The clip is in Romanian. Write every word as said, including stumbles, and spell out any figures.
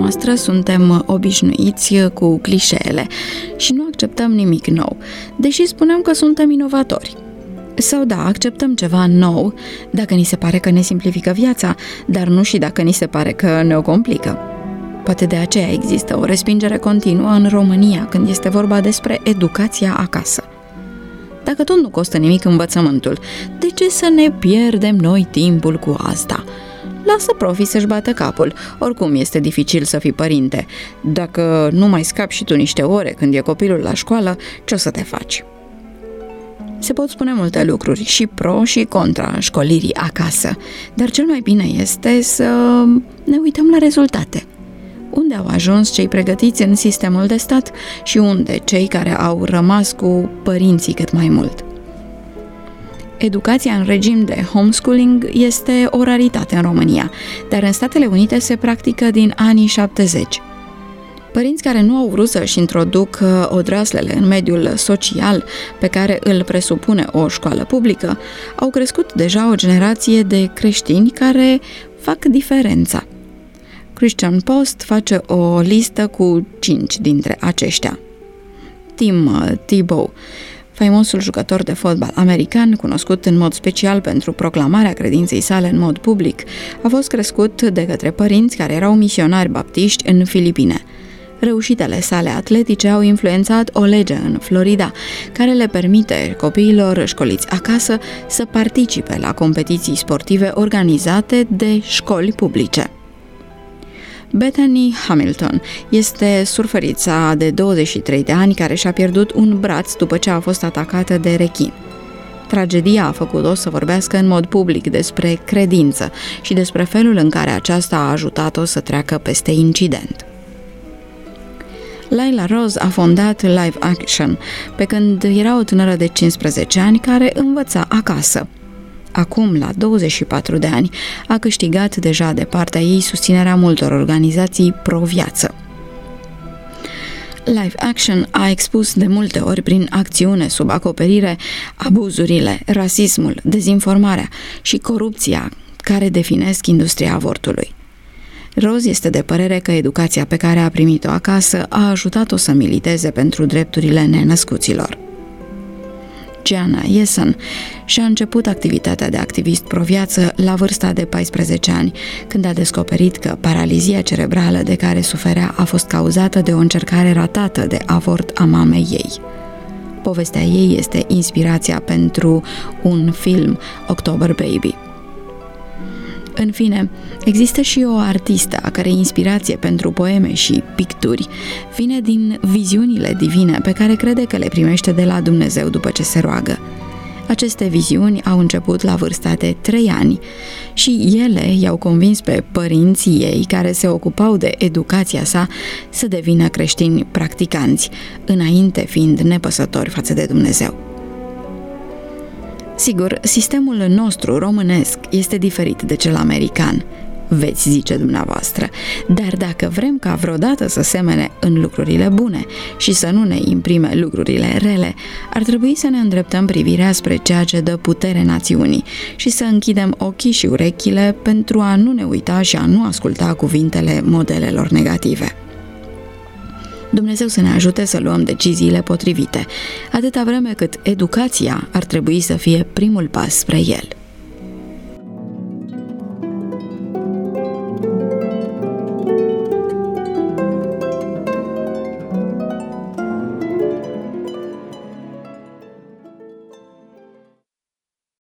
noastră suntem obișnuiți cu clișeele și nu acceptăm nimic nou, deși spunem că suntem inovatori. Sau da, acceptăm ceva nou dacă ni se pare că ne simplifică viața, dar nu și dacă ni se pare că ne o complică. Poate de aceea există o respingere continuă în România când este vorba despre educația acasă. Dacă tot nu costă nimic învățământul, de ce să ne pierdem noi timpul cu asta? Lasă profii să-și bată capul, oricum este dificil să fii părinte. Dacă nu mai scapi și tu niște ore când e copilul la școală, ce o să te faci? Se pot spune multe lucruri, și pro și contra școlirii acasă, dar cel mai bine este să ne uităm la rezultate. Unde au ajuns cei pregătiți în sistemul de stat și unde cei care au rămas cu părinții cât mai mult. Educația în regim de homeschooling este o raritate în România, dar în Statele Unite se practică din anii șaptezeci. Părinți care nu au vrut să-și introducă odraslele în mediul social pe care îl presupune o școală publică, au crescut deja o generație de creștini care fac diferența. Christian Post face o listă cu cinci dintre aceștia. Tim Tebow, faimosul jucător de fotbal american, cunoscut în mod special pentru proclamarea credinței sale în mod public, a fost crescut de către părinți care erau misionari baptiști în Filipine. Reușitele sale atletice au influențat o lege în Florida care le permite copiilor școliți acasă să participe la competiții sportive organizate de școli publice. Bethany Hamilton este surfărița de douăzeci și trei de ani care și-a pierdut un braț după ce a fost atacată de rechin. Tragedia a făcut-o să vorbească în mod public despre credință și despre felul în care aceasta a ajutat-o să treacă peste incident. Layla Rose a fondat Live Action pe când era o tânără de cincisprezece ani care învăța acasă. Acum, la douăzeci și patru de ani, a câștigat deja de partea ei susținerea multor organizații pro-viață. Live Action a expus de multe ori prin acțiune sub acoperire abuzurile, rasismul, dezinformarea și corupția care definesc industria avortului. Rose este de părere că educația pe care a primit-o acasă a ajutat-o să militeze pentru drepturile nenăscuților. Gianna Yesen și-a început activitatea de activist pro-viață la vârsta de paisprezece ani, când a descoperit că paralizia cerebrală de care suferea a fost cauzată de o încercare ratată de avort a mamei ei. Povestea ei este inspirația pentru un film, October Baby. În fine, există și o artistă a cărei inspirație pentru poeme și picturi vine din viziunile divine pe care crede că le primește de la Dumnezeu după ce se roagă. Aceste viziuni au început la vârsta de trei ani și ele i-au convins pe părinții ei, care se ocupau de educația sa, să devină creștini practicanți, înainte fiind nepăsători față de Dumnezeu. Sigur, sistemul nostru românesc este diferit de cel american, veți zice dumneavoastră, dar dacă vrem ca vreodată să semene în lucrurile bune și să nu ne imprime lucrurile rele, ar trebui să ne îndreptăm privirea spre ceea ce dă putere națiunii și să închidem ochii și urechile pentru a nu ne uita și a nu asculta cuvintele modelelor negative. Dumnezeu să ne ajute să luăm deciziile potrivite, atâta vreme cât educația ar trebui să fie primul pas spre El.